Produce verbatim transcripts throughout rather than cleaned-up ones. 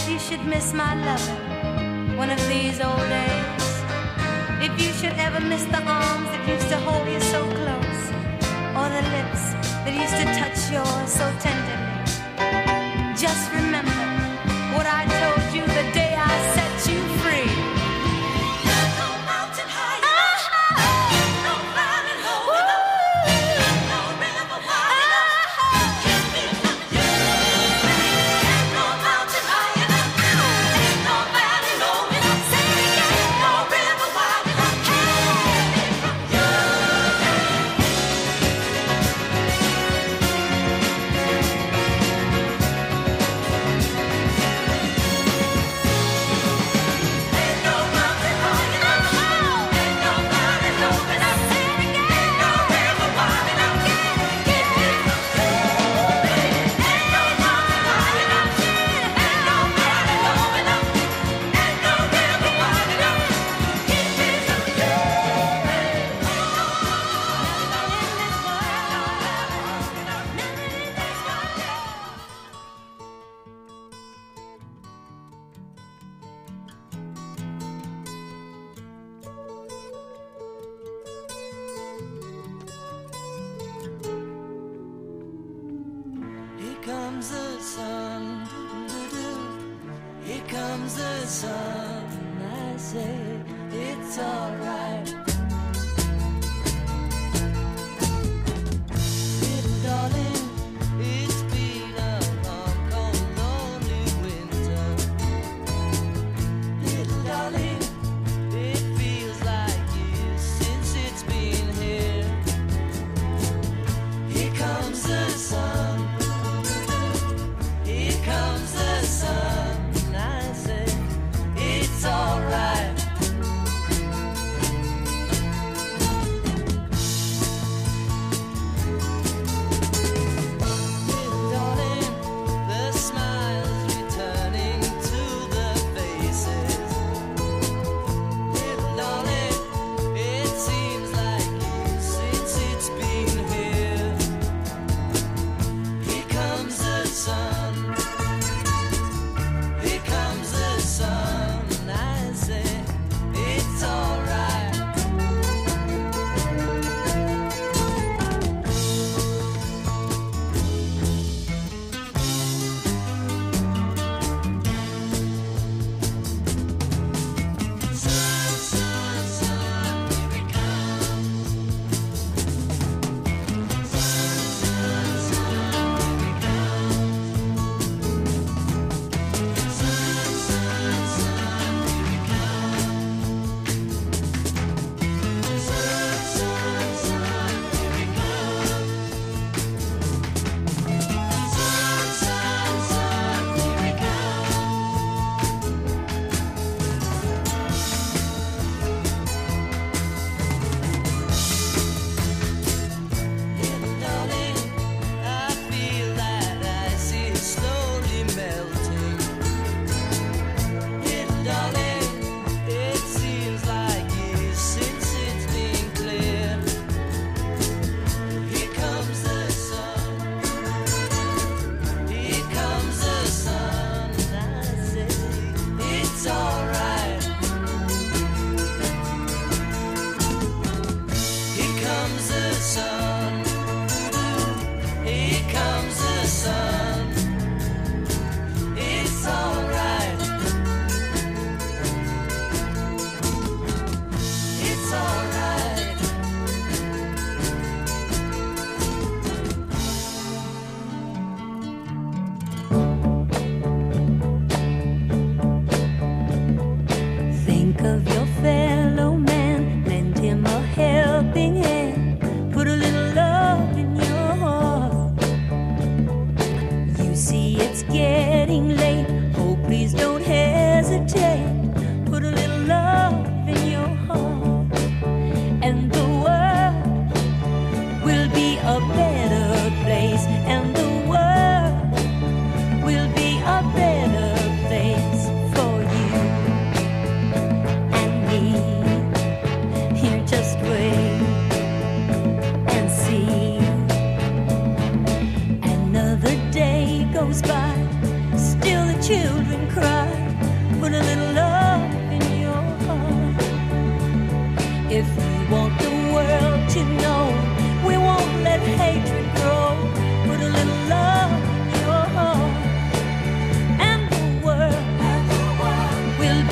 if you should miss my loving one of these old days, if you should ever miss the arms that used to hold you so close, or the lips that used to touch yours so tenderly, just remember what I told you the day I set you free. There's no mountain high enough, there's no valley low enough, there's no river wide enough to keep me from you. There's no mountain high enough, there's no valley low enough, there's no river wide enough to keep me from you. Comes the sun, here comes the sun. I say it's alright. Little darling, it's been a long, cold, lonely winter. Little darling, it feels like years since it's been here. Here comes the sun. Here comes the sun, I say, it's alright. Little darling, the smile's returning to the faces. Little darling, it seems like years since it's been here. Here comes the sun. Here comes the sun, I say, it's alright. Sun, sun, sun, here it comes. Sun, sun, sun, here it comes. Sun, sun, sun, here it comes. Sun, sun, sun, here it comes. Sun, sun, sun, here it comes. Little darling, I feel that ice is slowly melting. Little darling, it seems like years since it's been clear. Here comes the sun. Here comes the sun. I say it's alright. Here comes the sun. Here comes the sun. It's alright. It's alright. Think of your fellow man, lend him a helping hand, put a little love in your heart. You see it's getting late, oh please don't hesitate, put a little love in your heart, and the world will be a better place, and the world will be a better place for you and me. Here, just wait and see. Another day goes by, still the children cry.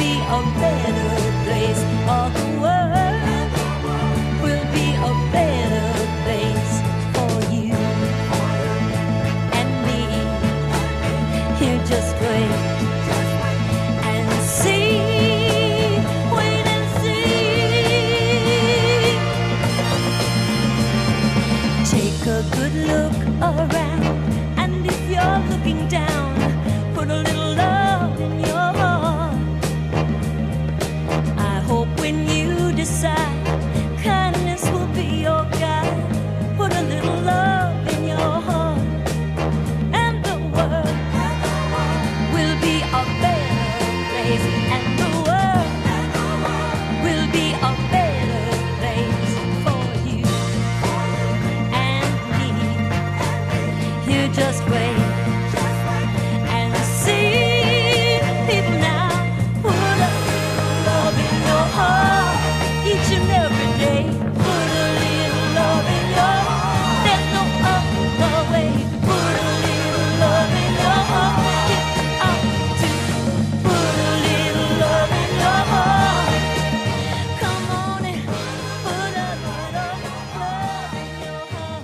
be a better place. All the world will be a better place for you and me. You just wait and see. Wait and see. Take a good look around, and if you're looking down, put a little love in your heart. I hope when you decide, kindness will be your guide. Put a little love in your heart, and the world will be a better place. And the world will be a better place for you and me. You just wait and see. People now, put a little love in your heart each and every day. Put a little love in your heart. There's no other way. Put a little love in your heart. Get out to put a little love in your heart. Come on and put a little love in your heart.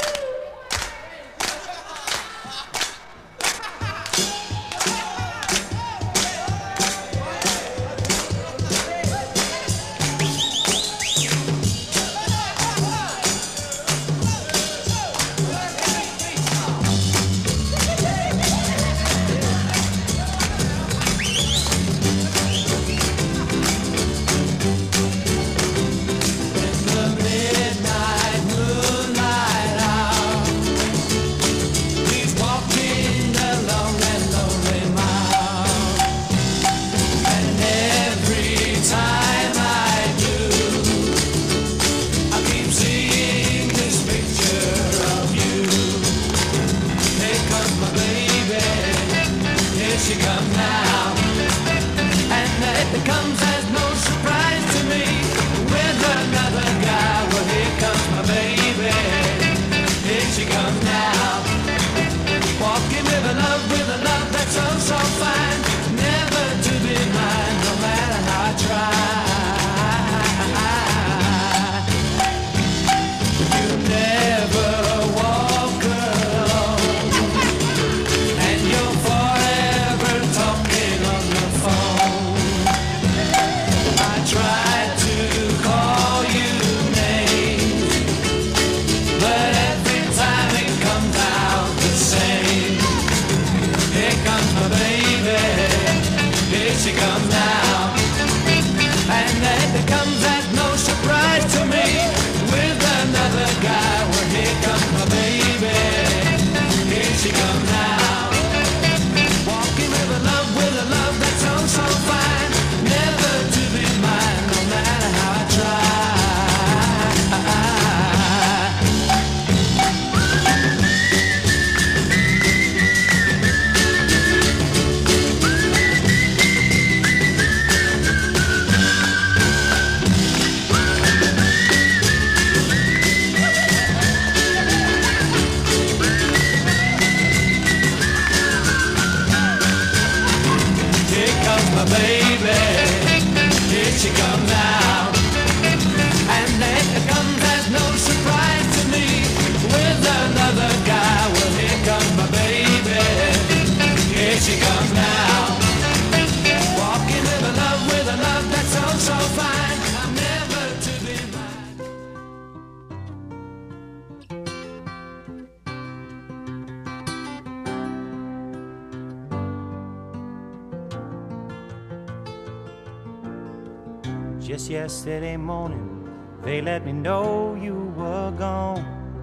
Just yesterday morning, they let me know you were gone.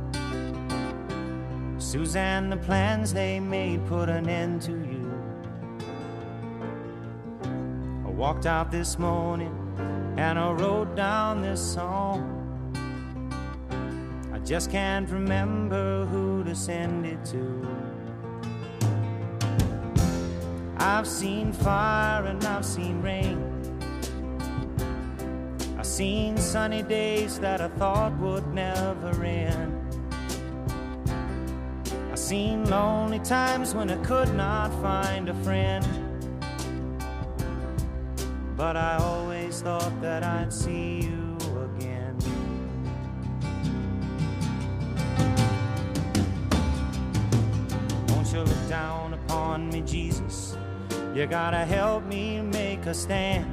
Suzanne, the plans they made put an end to you. I walked out this morning and I wrote down this song. I just can't remember who to send it to. I've seen fire and I've seen rain. I've seen sunny days that I thought would never end. I've seen lonely times when I could not find a friend. but I always thought that I'd see you again. Won't you look down upon me, Jesus? You gotta help me make a stand.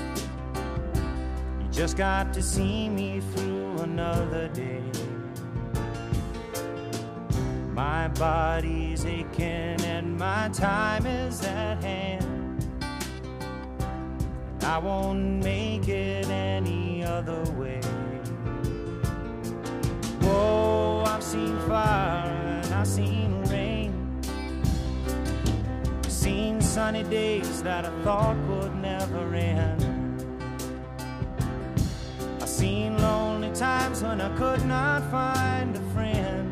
You just got to see me through another day. My body's aching and my time is at hand. I won't make it any other way. Whoa, I've seen fire and I've seen rain. Seen sunny days that I thought would never end. I've seen lonely times when I could not find a friend,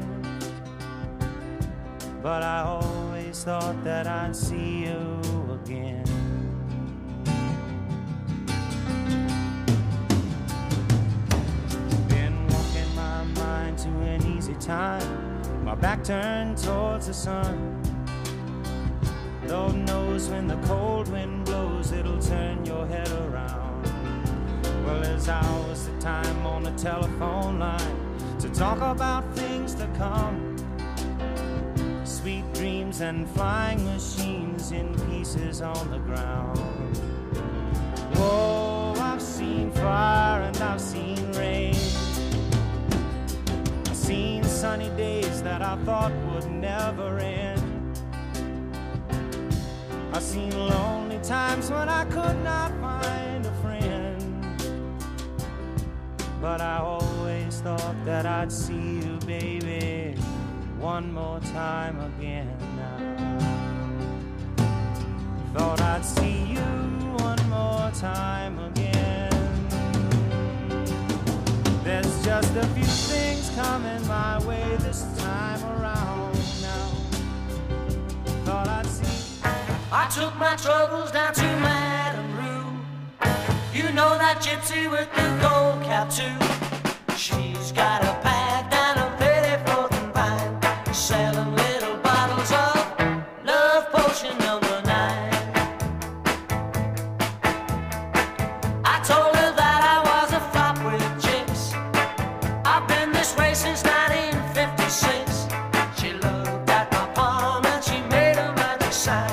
but I always thought that I'd see you again. Been walking my mind to an easy time, my back turned towards the sun. Lord knows when the cold wind blows, it'll turn your head around. Well, there's hours of time on the telephone line to talk about things to come. Sweet dreams and flying machines in pieces on the ground. Whoa, I've seen fire and I've seen rain. I've seen sunny days that I thought would never end. I've seen lonely times when I could not find a friend, but I always thought that I'd see you, baby, one more time again now. Thought I'd see you one more time again. There's just a few things coming my way this time around now. Thought I'd see. I took my troubles down to Madame Rue. You know that gypsy with the gold cap too. She's got a pad down on thirty-fourth and Vine, selling little bottles of love potion number nine. I told her that I was a flop with chicks. I've been this way since nineteen fifty-six. She looked at my palm and she made a magic sign.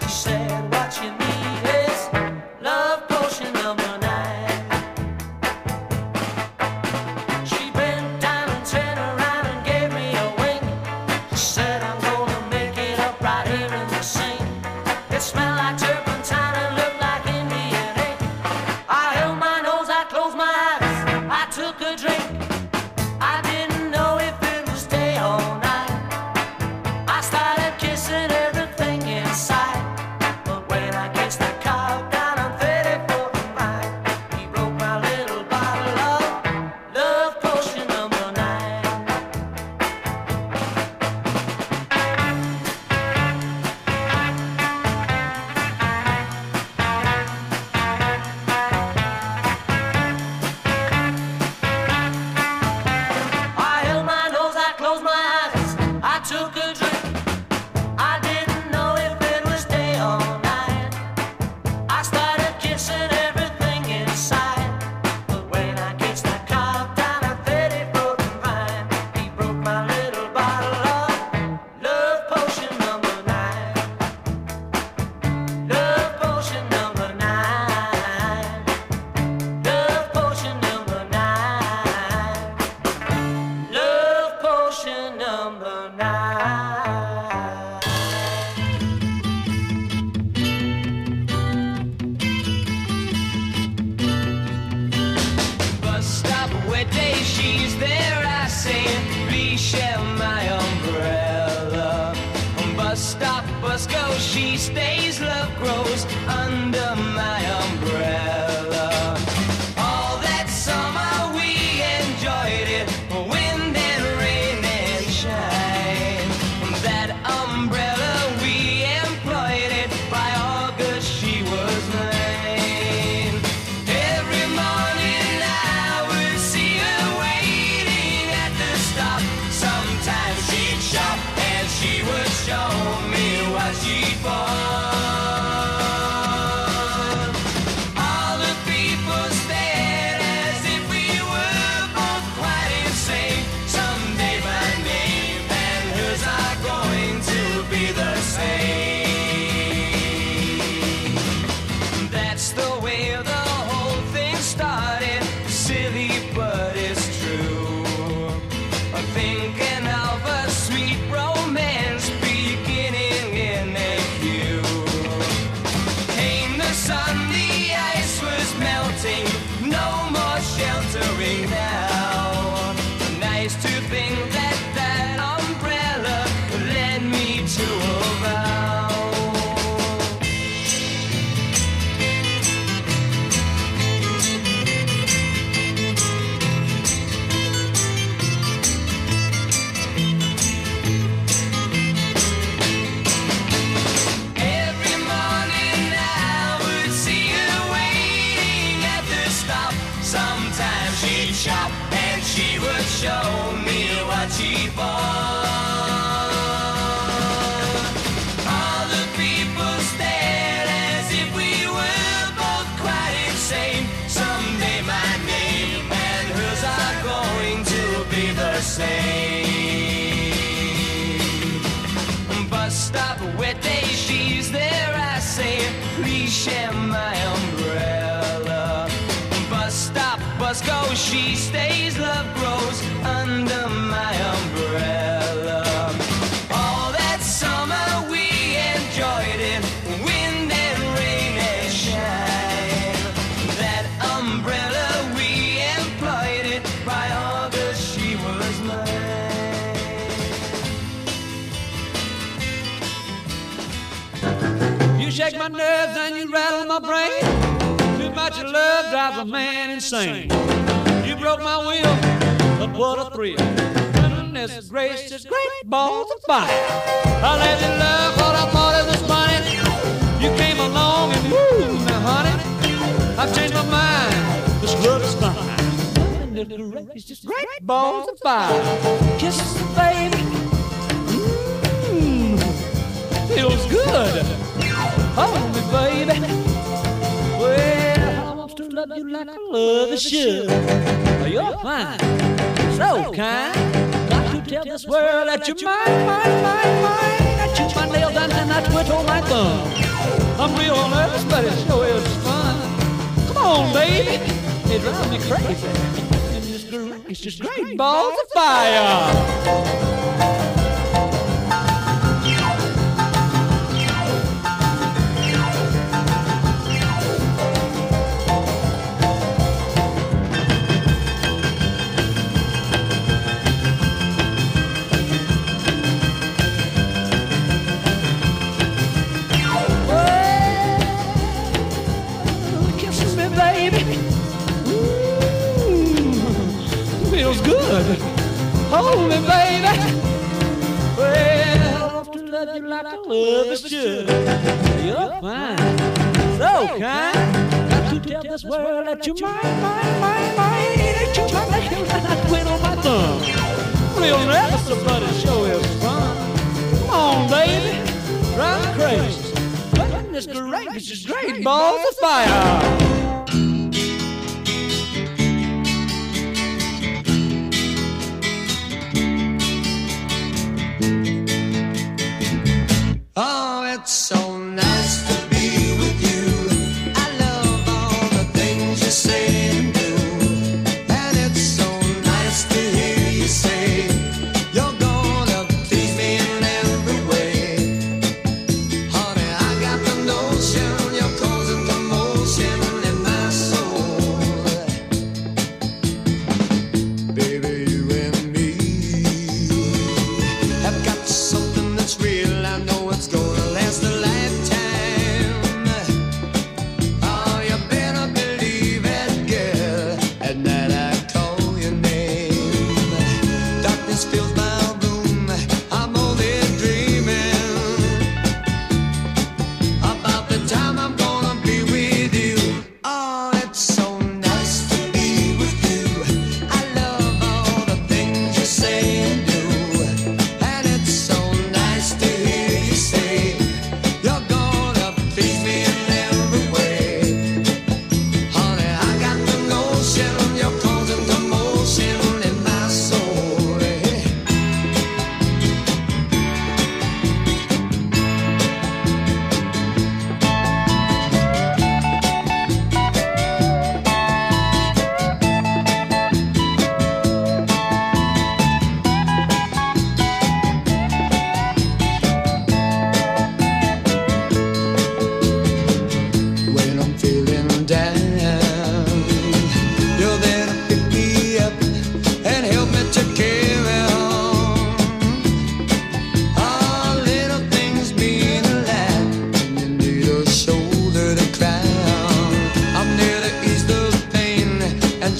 She stays, love grows under my umbrella. All that summer we enjoyed it, wind and rain and shine. That umbrella we employed it, by August she was mine. Every morning I would see her waiting at the stop. Sometimes she'd shop and she would show me what she bought. sun, the ice was melting. No more sheltering now. Nice to think that that umbrella led me to a vow. Every morning I would see her waiting at the stop. Sometimes she'd shop and she would show me what she bought. All the people stared as if we were both quite insane. Someday my name and hers are going to be the same. Bus stop, wet day, she's there, I say, please share my umbrella. Bus stop, bus goes, she stays, love grows under my umbrella. All that summer we enjoyed it, wind and rain and shine. That umbrella we employed it, by August she was mine. You shake my nerves and you rattle my brain. Too much of love drives a man insane. You broke my will, but what a thrill. Goodness gracious, great balls of fire. I let you love what I thought it was funny. You came along and woo, now honey, I've changed my mind. This love is fine. Goodness gracious, great balls of fire. Kisses, baby. Mmm, feels good. Hold me, baby. Well, I want to love you like I love you should. You're fine, so kind. Got to tell this world that you're mine, mine, mine, mine. I chew my nails and then I twiddle my thumb. I'm real nervous, but it sure is fun. Come on, baby, it drives me crazy. And this great, it's just great balls of fire. Good. Hold me, baby. Well, I love to love you like I love you should. You're fine, so kind. Got to tell this world that you're mine, mine, mine, mine. That you're my nails and I twiddle my thumb. Real nervous, but it sure is fun. Come on, baby, drive me crazy. Goodness gracious, great balls of fire. Oh, it's so nice to be with you. I love all the things you say and do. And it's so nice to hear you say you're gonna please me in every way. Honey, I got the notion you're causing commotion.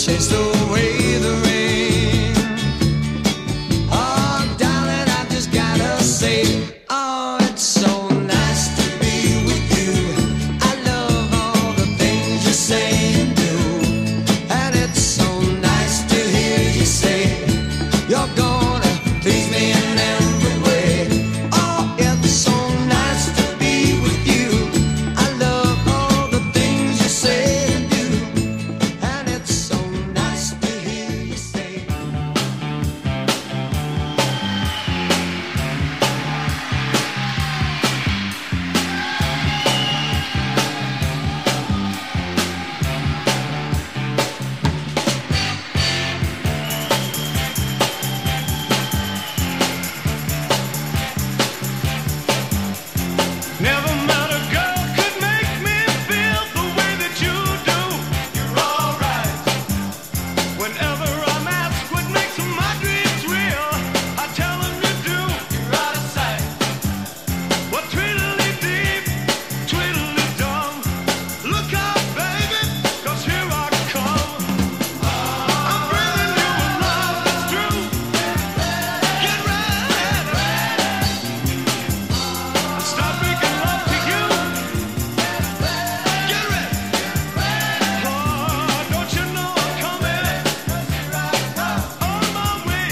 chased away the rain. Oh, darling, I just gotta say, oh, it's so nice to be with you. I love all the things you say and do, and it's so nice to hear you say you're gonna please me in every way. Oh, it's so nice to be with you. I love all the things you say and do, and it's so nice to hear you say. Never met a girl could make me feel the way that you do. You're alright. Whenever I'm asked what makes my dreams real, I tell them you do. You're out of sight. What tweedly deep, tweedly dumb. Look out, baby, 'cause here I come. I'm bringing you a love that's true. Get ready. Stop making love to you. Get ready. Oh, don't you know I'm coming? On my way.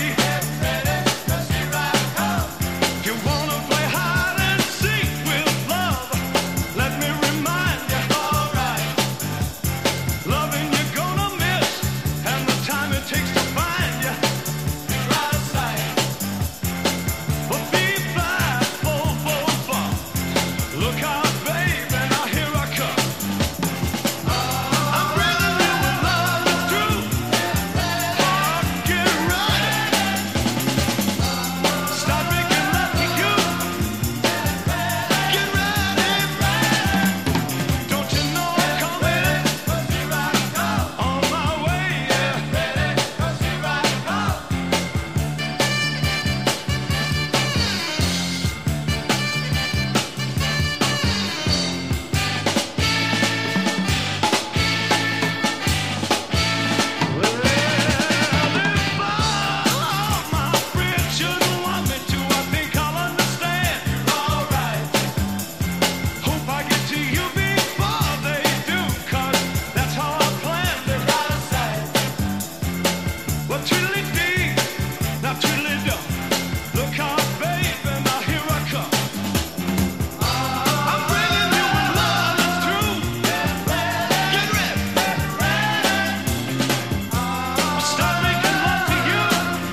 You wanna play hide and seek with love? Let me remind you. Alright. Loving you're gonna miss, and the time it takes to find you. You're out of sight. But be fly, full, full, full. Look out, baby, now here I come. I'm bringing you a love that's true. Oh, get ready. Stop making love to you. Get ready. Don't you know I'm coming? On my way, yeah. Stop making love to you.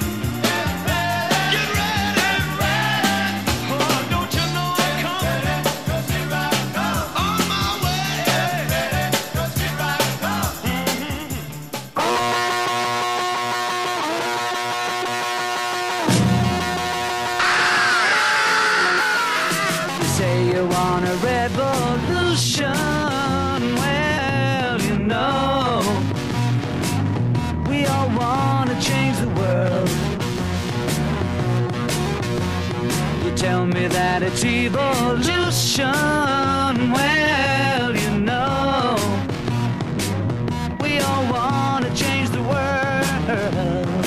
Get ready. Oh, don't you know I'm coming? On my way. You say you want a revolution. Well, you know, we all want to change the world. You tell me that it's evolution. Well, you know, we all want to change the world.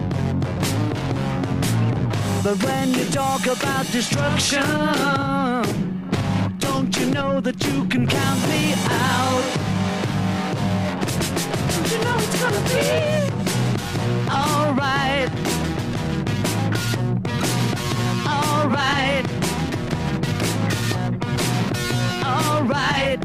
But when you talk about destruction, don't you know that you can count me out? Don't you know it's gonna be alright? Alright. Alright.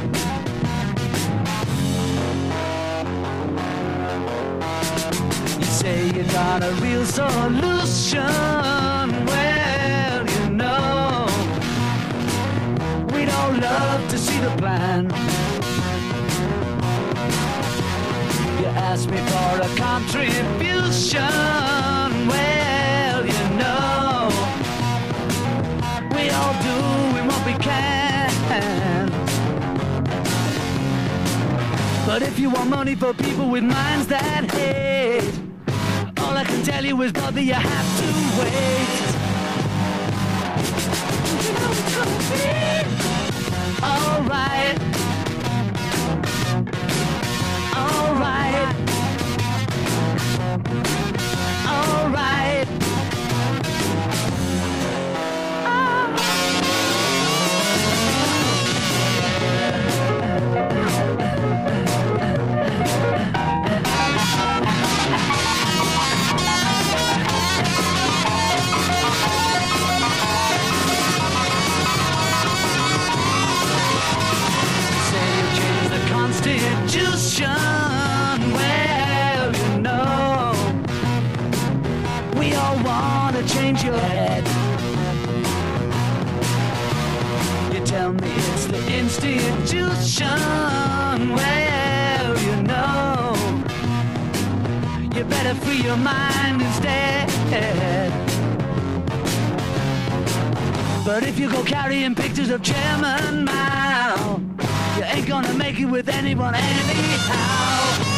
You say you got a real solution. Well, you know, we'd all love to see the plan. You ask me for a contribution. Well, you know, we all doing what we can. But if you want money for people with minds that hate, all I can tell you is, brother, you have to wait. You know it's gonna be alright. Alright. intuition. Well, you know, you better free your mind instead. But if you go carrying pictures of Chairman Mao, you ain't gonna make it with anyone anyhow.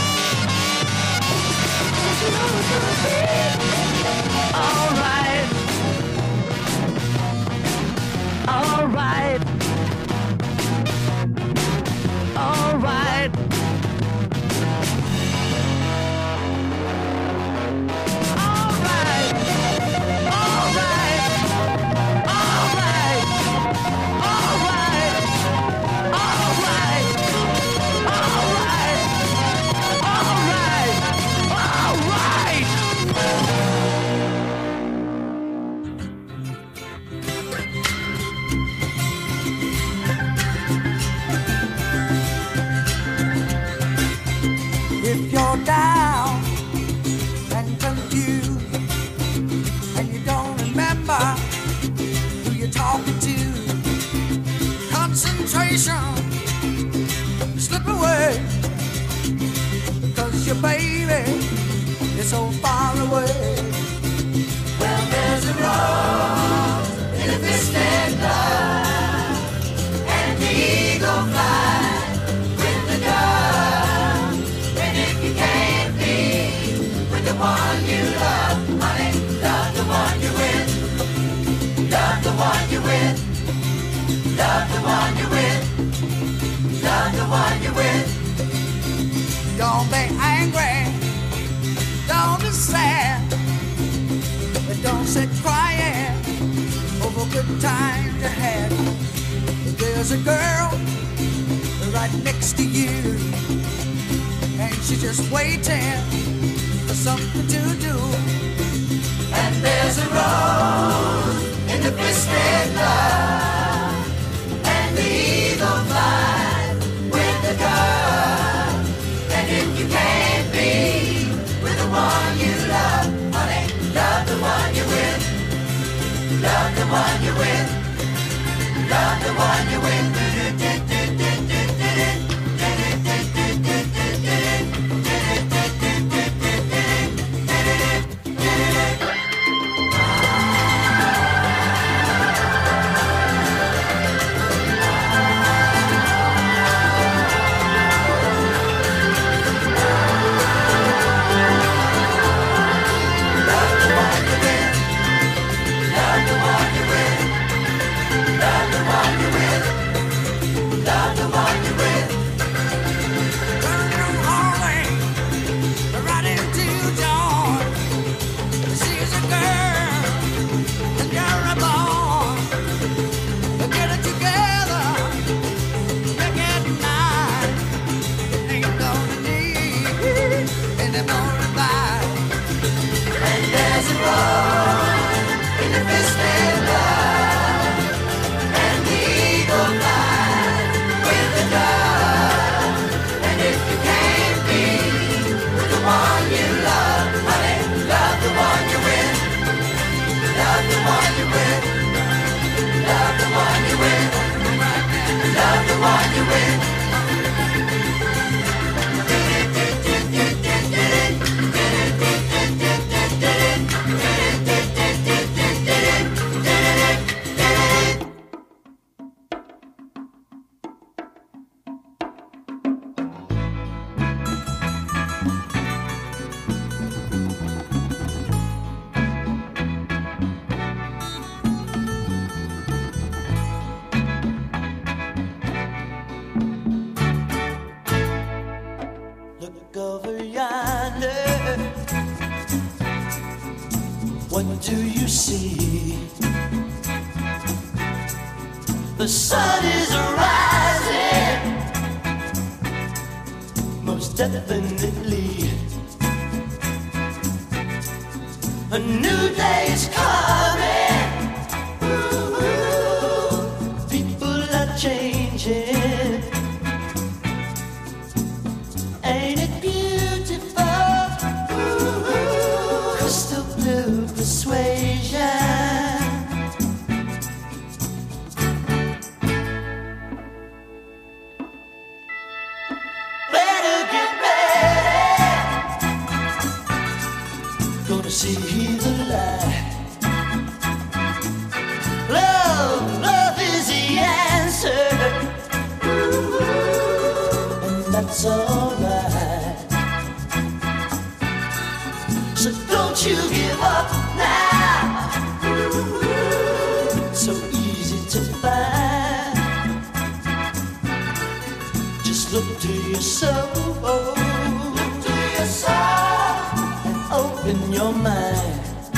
Alright, alright, alright. If you're down and confused and you don't remember who you're talking to, concentration slip away because your baby is so far away. Well, there's a rose in a twisted love, and the eagle flies with the dove. And if you can't be with the one you love, honey, love the one you're with. Love the one you're with. Love the one you're with. Love the one you're with. Don't be angry. Don't be sad. But don't sit crying over good times you had. There's a girl right next to you, and she's just waiting for something to do. And there's a rose in the twisted love, and the eagle flies with the dove. And if you can't be with the one you love, honey, love the one you're with. Love the one you're with. Love the one you're with. What do you see? The sun is rising, most definitely. A new day is coming. Ooh, ooh. People are changing. Ain't it beautiful? Ooh, ooh. Crystal blue persuasion. see the light. Love, love is the answer, and that's alright. So don't you give up now. So easy to find. Just look to your soul, look to your soul, and open your mind.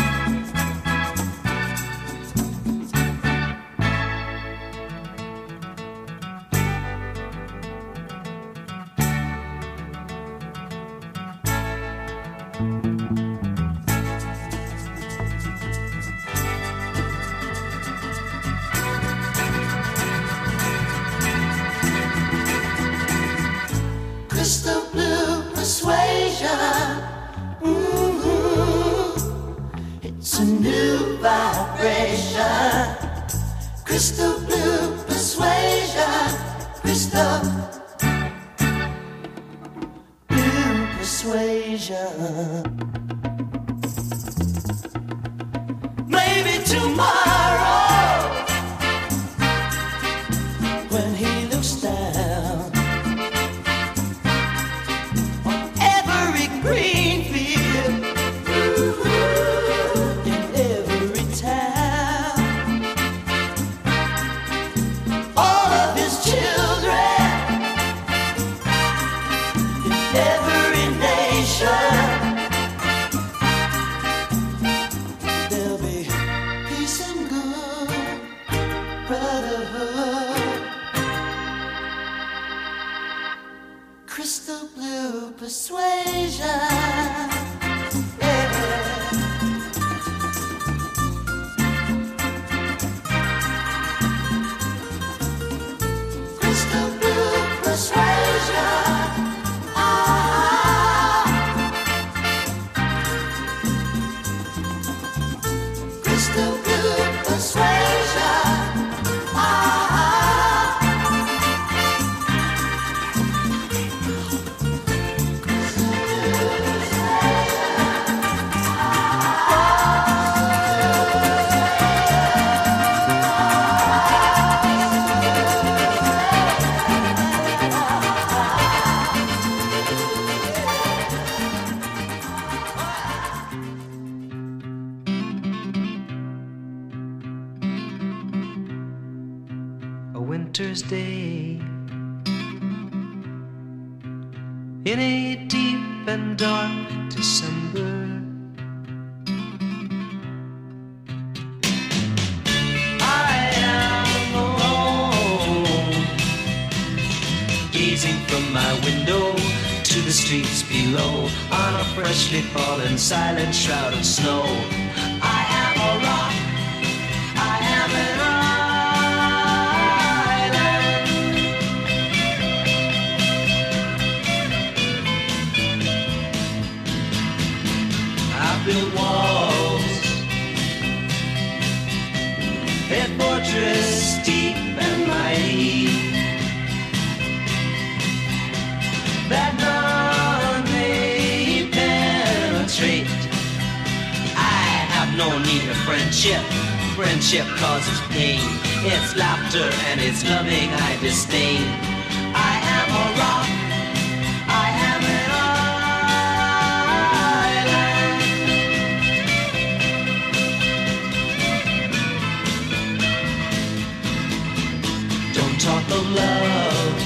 Crystal blue persuasion, mm-hmm. It's a new vibration. Crystal blue persuasion, crystal blue persuasion. Maybe tomorrow, when he looks down green field, in every town, all of his children, in every nation, there'll be peace and good brotherhood. Crystal blue persuasion, yeah. Crystal blue persuasion, ah. Crystal blue persuasion, ah. Winter's day in a deep and dark December, I am alone, gazing from my window to the streets below on a freshly fallen silent shroud of snow. I am a rock, I am an built walls, a fortress deep and mighty, that none may penetrate. I have no need of friendship. Friendship causes pain. It's laughter and it's loving I disdain. I am a rock, I am an talk of love.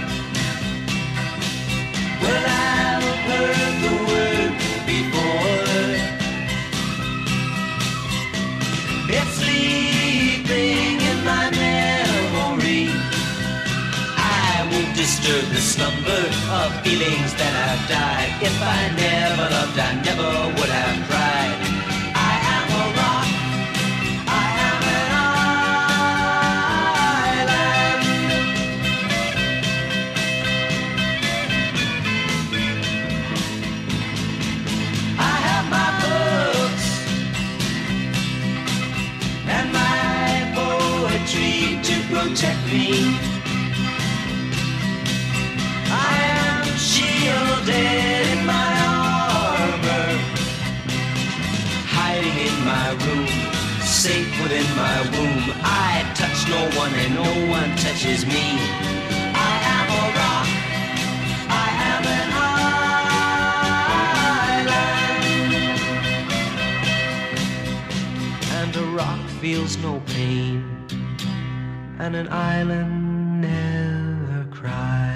Well, I've heard the word before. It's sleeping in my memory. I won't disturb the slumber of feelings that have died. If I never loved, I never would have tried. I am a rock, I am an protect me. I am shielded in my arms. safe within my womb. I touch no one and no one touches me. I am a rock, I am an island. And a rock feels no pain, and an island never cries.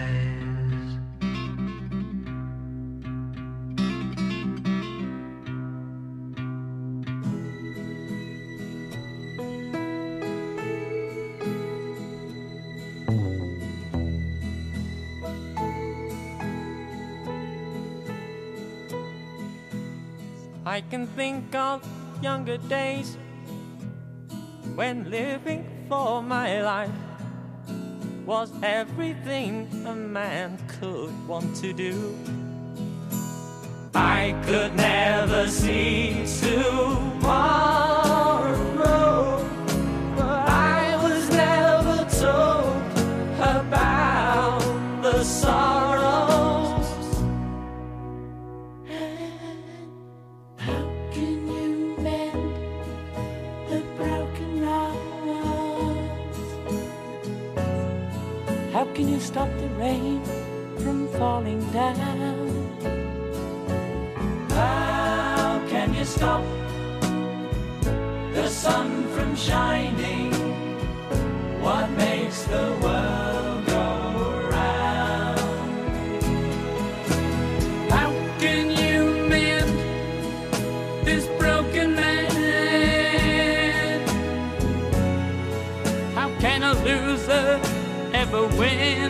I can think of younger days when living for my life was everything a man could want to do. I could never see tomorrow, but I was never told about the sorrows. How can you mend the broken hearts? How can you stop the rain from falling down? How can you stop the sun from shining? What makes the world go round? How can you mend this broken man? How can a loser ever win?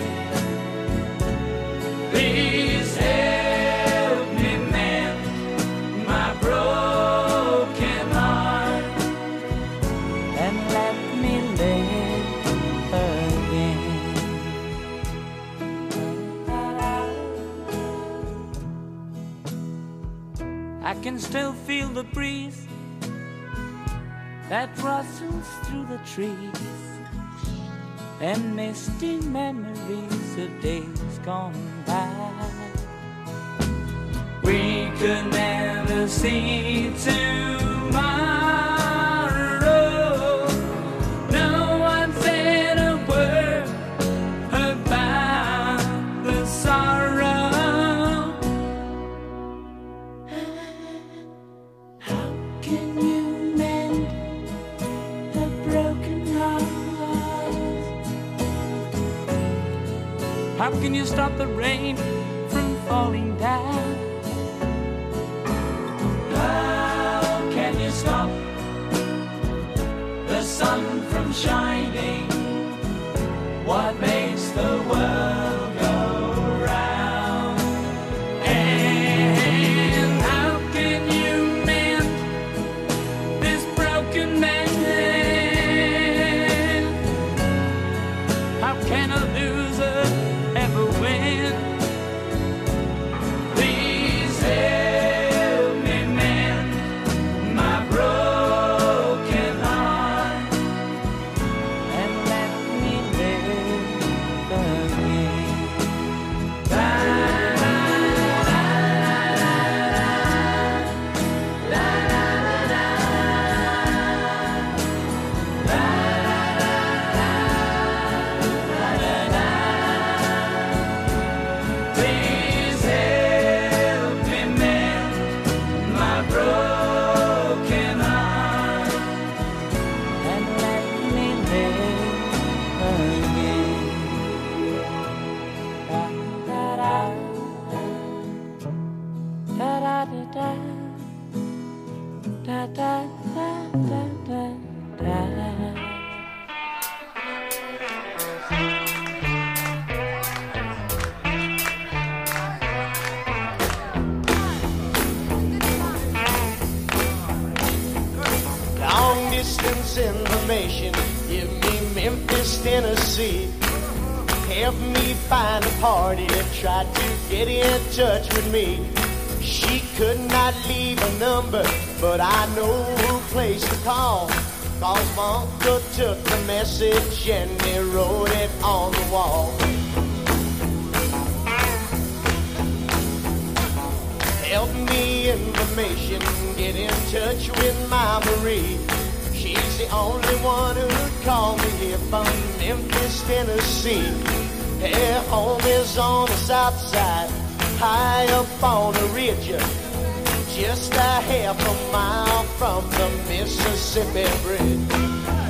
Please help me mend my broken heart. And let me live again. I can still feel the breeze that rustles through the trees, and misty memories of days gone by. We could never see tomorrow. No one said a word about the sorrow. How can you mend a broken heart? How can you stop the rain from falling down? How can you stop the sun from shining? What makes the world go round? And how can you mend this broken man? How can a loser ever win? Please help me mend my broken heart. And let me live again. Please help me mend my broken heart. And let me live again. Da da da da da da da da da da da da. Long distance information, give me Memphis, Tennessee. Help me find a party that tried to get in touch with me. She could not leave a number, but I know who place to call. Cause my uncle took the message and he wrote it on the wall. Help me information, get in touch with my Marie. She He's the only one who called me here from Memphis, Tennessee. Her home is on the south side, high up on the ridge, just a half a mile from the Mississippi Bridge.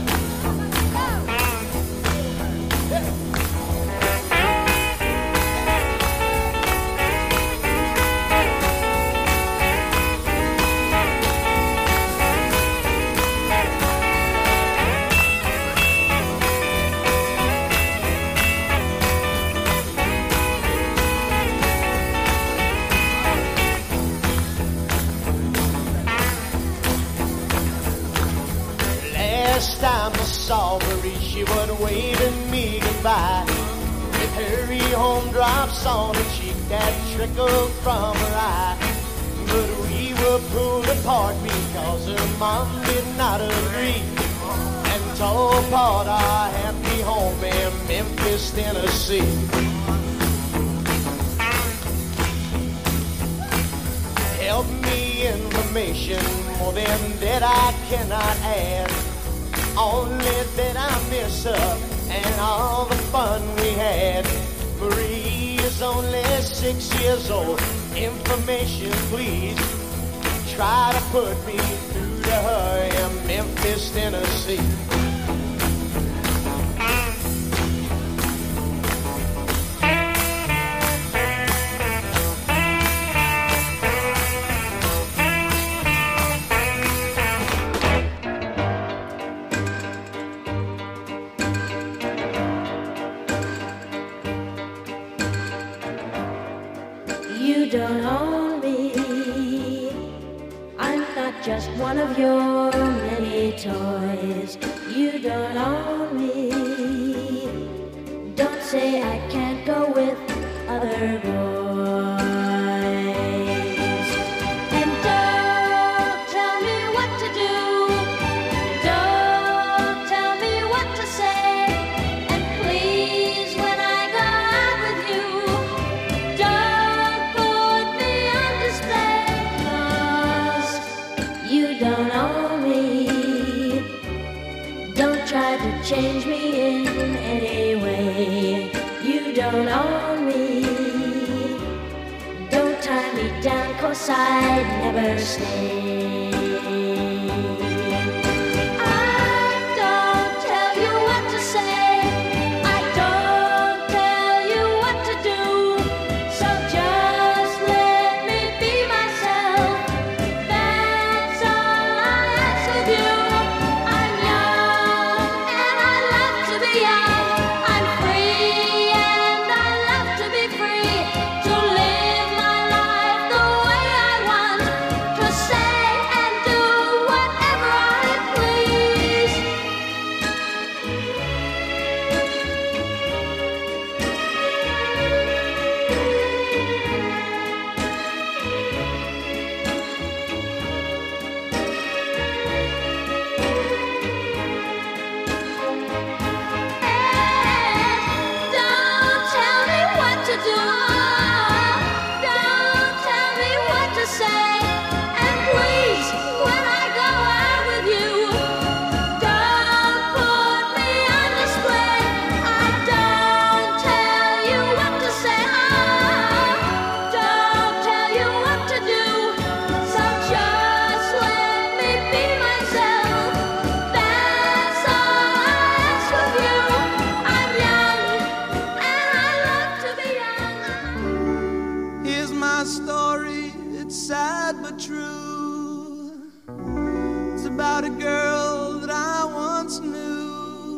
Last time I saw Marie, she was waving me goodbye. With hurry home drops on her cheek that trickled from her eye. But we were pulled apart because her mom did not agree, and tore apart our happy home in Memphis, Tennessee. Help me information, more than that I cannot add. Only that I miss her and all the fun we had. Marie is only six years old. Information, please. Try to put me through to her in Memphis, Tennessee. You don't own me. I'm not just one of your many toys. You don't own me. Don't say I can't go with other boys. And don't tell me what to do. Don't tell me what to say. And please, when I go out with you, don't put me on display, 'cause you don't own me. Don't try to change me in any way. You don't own me. Don't tie me down, 'cause I'd never stay. I don't tell you what to say. I don't tell you what to do. So just let me be myself. That's all I ask of you. I'm young and I love to be young. I'm free and I love to be free. To live my life the way I want. To say and do whatever I please. Don't tell me what to do. Don't tell me what to say. And please, when I go out with you, don't put me on display. I don't tell you what to say. Don't tell you what to do. So just let me be myself. That's all I ask of you. I'm young and I love to be young. Here's my story, it's sad but true. It's about a girl that I once knew.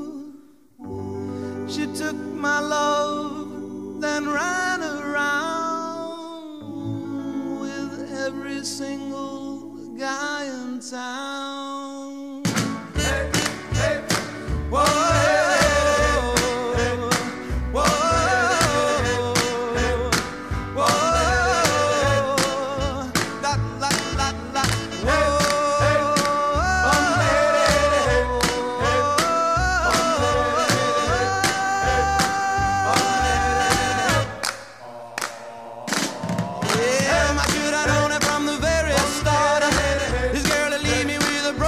She took my love, then ran around with every single guy in town. Whoa, whoa, whoa, la, la, la, la, Yeah, my should I known it from the very start. This girl had leave me with a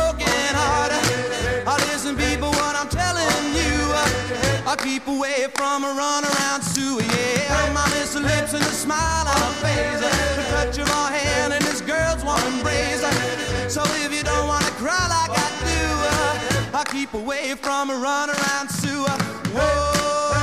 keep away from a runaround Sue, yeah. My miss her lips and a smile on her face, the touch of her hand and this girl's warm embrace. So if you don't wanna cry like I do, uh, I'll keep away from a runaround Sue. Whoa.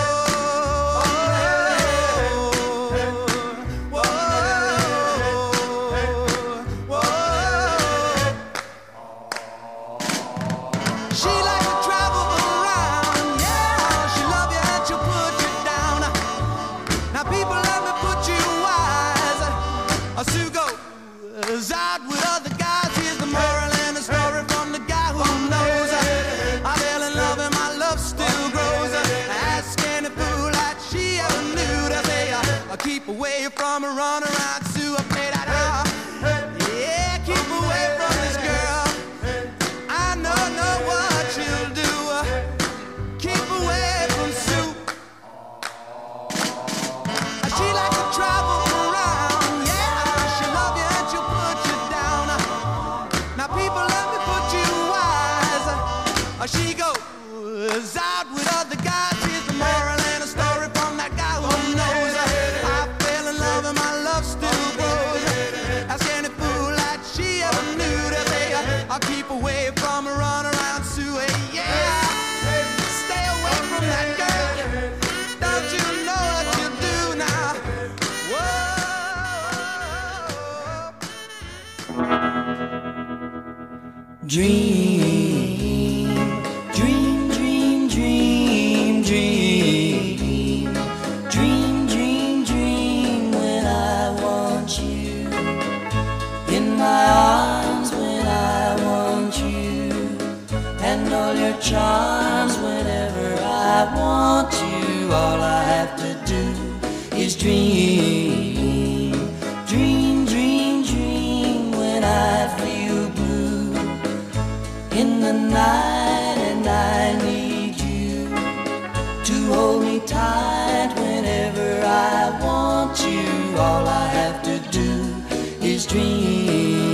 Out with other guys, here's the moral and the story from the guy who knows. I fell in love and my love still grows. Ask any fool that she ever knew to say, I'll keep away from a runaround Sue. I play that out. Yeah, keep away from this girl. I know, know what she'll do. Keep away from Sue. She like to travel. She goes out with other guys. Here's the moral and a story from that guy who knows. I fell in love and my love still grows. Ask any fool that she ever knew to say, I'll keep away from a runaround Sue. Yeah, stay away from that girl. Don't you know what you do now? Whoa. Dream. Charms whenever I want you. All I have to do is dream. Dream, dream, dream when I feel blue in the night and I need you to hold me tight whenever I want you. All I have to do is dream.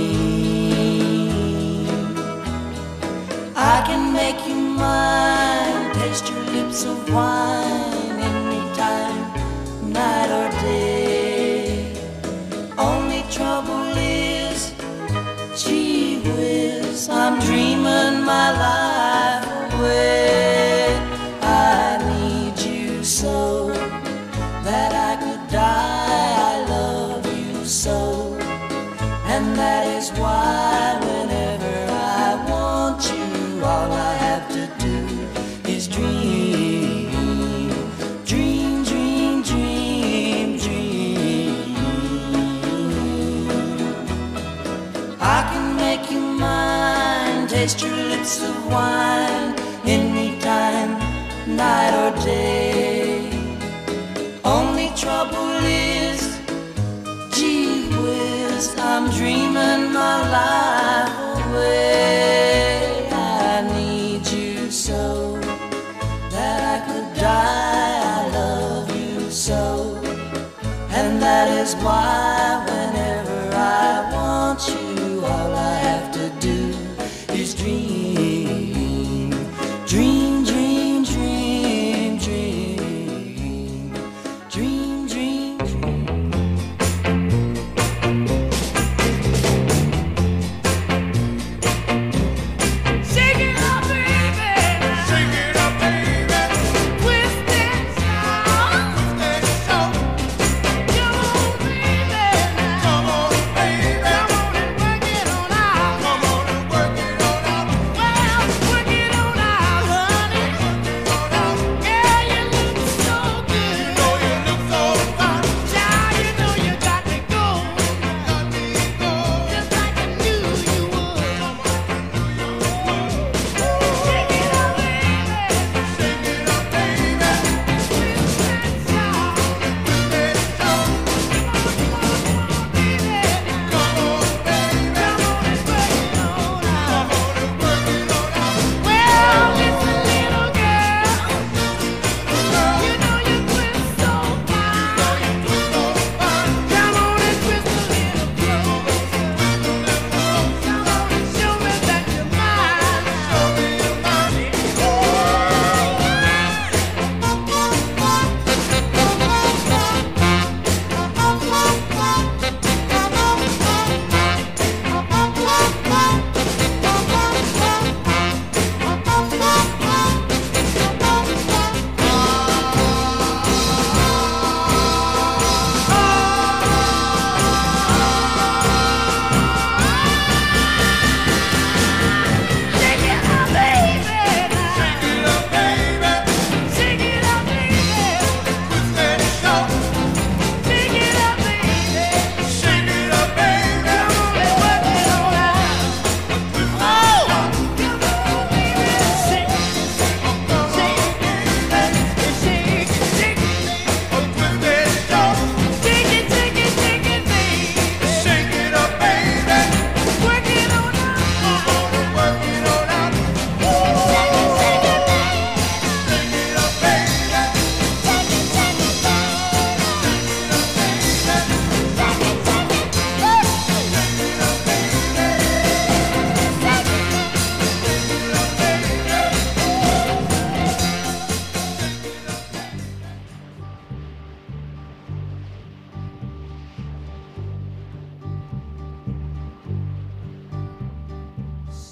I can make you mine, taste your lips of wine anytime, night or day. Only trouble is, gee whiz, I'm dreaming my life away. I need you so that I could die. I love you so, and that is why whenever I want you, all I have to do is dream. Dream, dream, dream, dream. I can make you mine, taste your lips of wine anytime, night or day. Only trouble is, gee whiz, I'm dreaming my life away. I need you so that I could die. I love you so, and that is why whenever I want you, all I have to do is dream. Dream, dream, dream, dream. Dream, dream, dream. Come on, baby.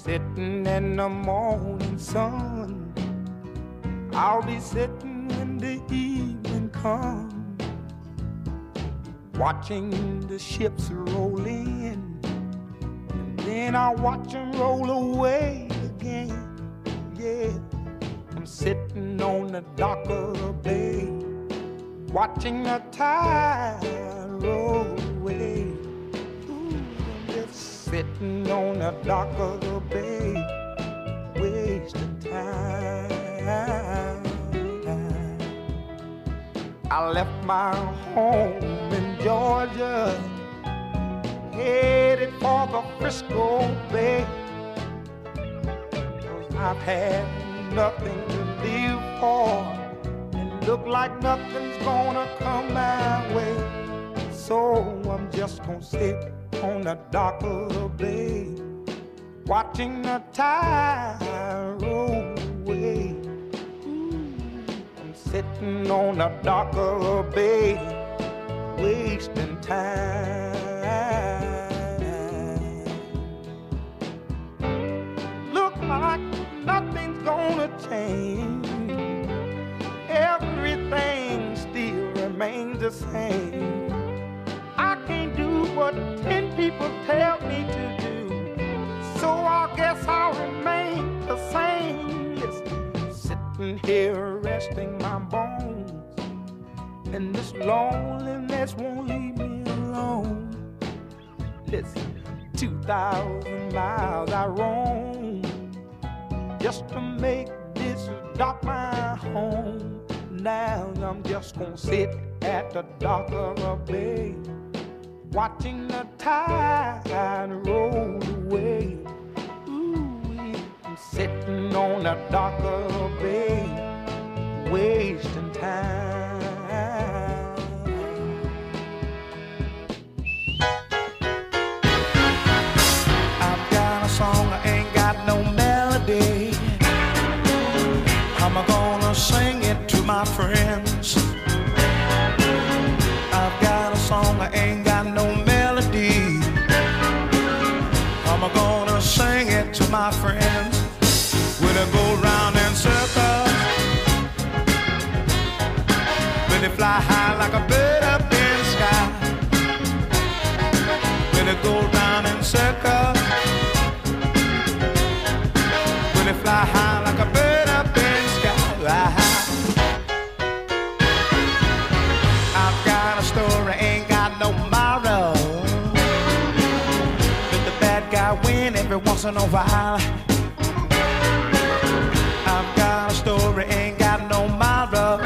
sitting in the morning sun. I'll be sitting when the evening comes, watching the ships roll in, and then I'll watch them roll away again. Yeah, I'm sitting on the dock of the bay, watching the tide roll away. Ooh, I'm just sitting on the dock of the bay, wasting time. I left my home in Georgia, headed for the Frisco Bay, 'cause I've had nothing to live for, and look like nothing's gonna come my way. So I'm just gonna sit on the dock of the bay, watching the tide roll away. Sitting on the dock of the bay, wasting time. Look like nothing's gonna change. Everything still remains the same. I can't do what ten people tell me to do, so I guess I'll remain the same. Listen, sitting here resting my bones, and this loneliness won't leave me alone. Listen, two thousand miles I roam just to make this dock my home. Now I'm just gonna sit at the dock of the bay, watching the tide roll away. Ooh, I'm sitting on the dock of the bay, wasting time. I've got a song, I ain't got no melody. I'm gonna sing it to my friends. I've got a song, I ain't got no melody. I'm gonna sing it to my friends. When I go round in circles, when they fly high like a bird up in the sky, when they go round in circles, when they fly high like a bird up in the sky. I've got a story, ain't got no moral. Let the bad guy win every once in a while. I've got a story, ain't got no moral.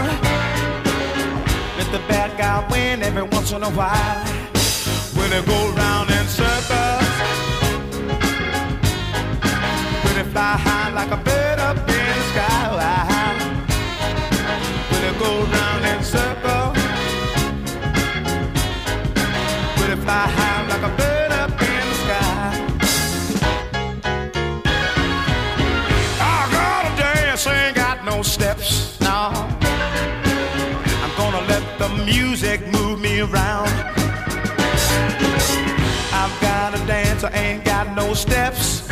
Let the bad guy win every once in a while. When they go round in circles, when they fly high like a bird up in the sky. When they go round in circles, when they fly high like a bird up in the sky. I gotta dance, ain't got no steps, no. I'm gonna let the music move me around. I've got to dance, I ain't got no steps.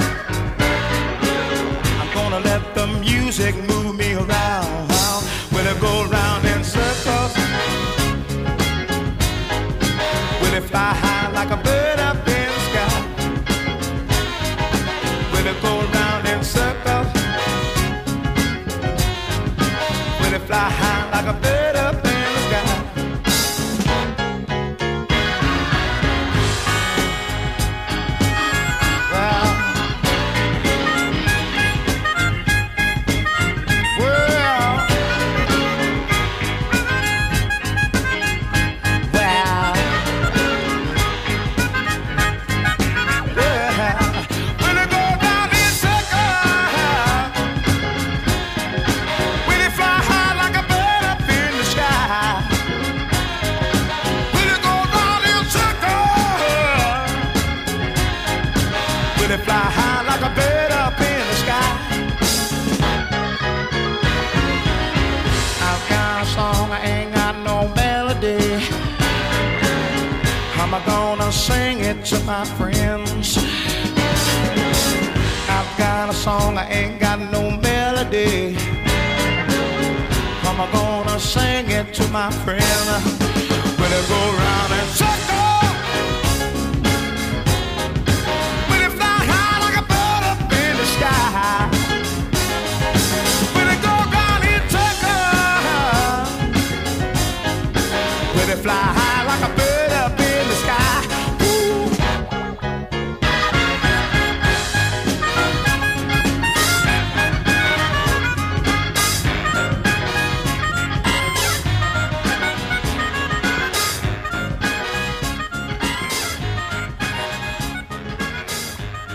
I'm gonna let the music move me around. When I go round in circles, when I fly high like a bird up in the sky. When I go round in circles, when I fly high like a bird up in the sky. I'm gonna sing it to my friends. got a song, I ain't got no melody. I'm gonna sing it to my friend. When I go round and circle.